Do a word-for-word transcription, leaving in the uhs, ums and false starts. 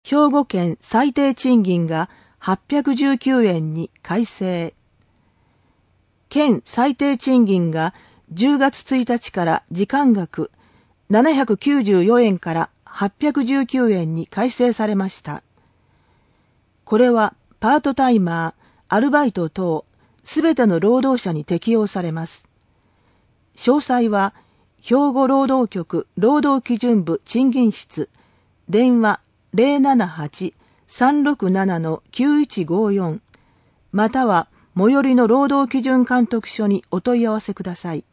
兵庫県最低賃金がはっぴゃくじゅうきゅうえんに改正。県最低賃金がじゅうがつついたちから時間額ななひゃくきゅうじゅうよえんからはっぴゃくじゅうきゅうえんに改正されました。これはパートタイマー、アルバイト等、すべての労働者に適用されます。詳細は兵庫労働局労働基準部賃金室、電話 ゼロななはち さんろくなな きゅういちごよん または最寄りの労働基準監督署にお問い合わせください。